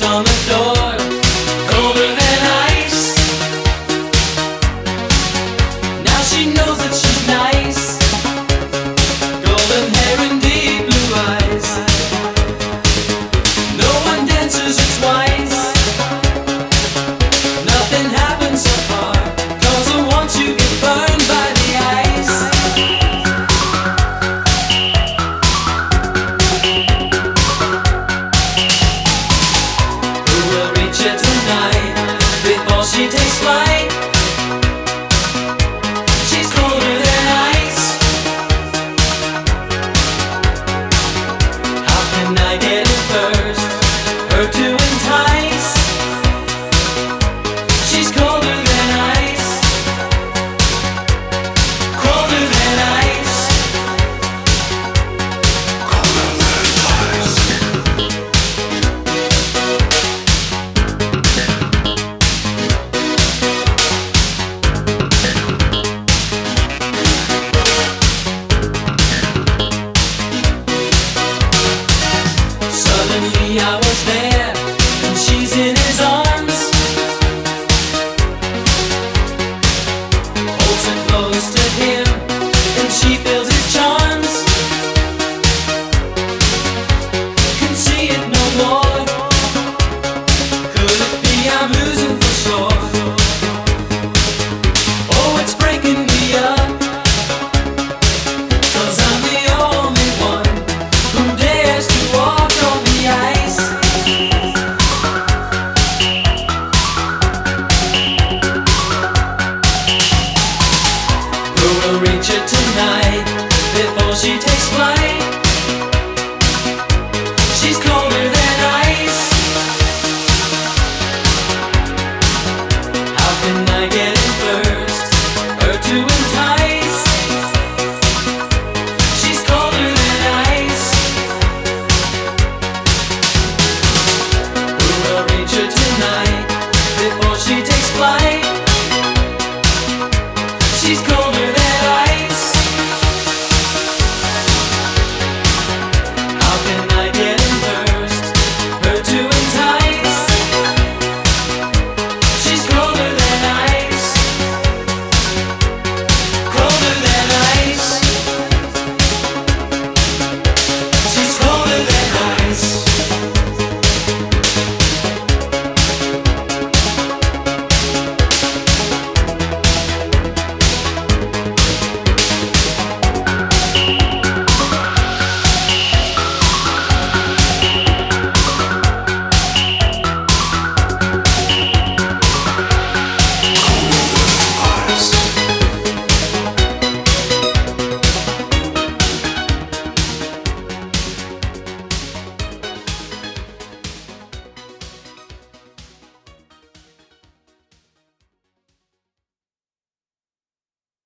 on the door, colder than ice. Now she knows that she's nice. Golden hair and deep blue eyes. No one dances her twice. Nothing happens so far, 'cause once you get burned by the ice. Who will reach her tonight before she takes flight? She's colder than ice. How can I get it first? Her to entice. She's colder than ice. Colder than ice. Colder than ice. Suddenly I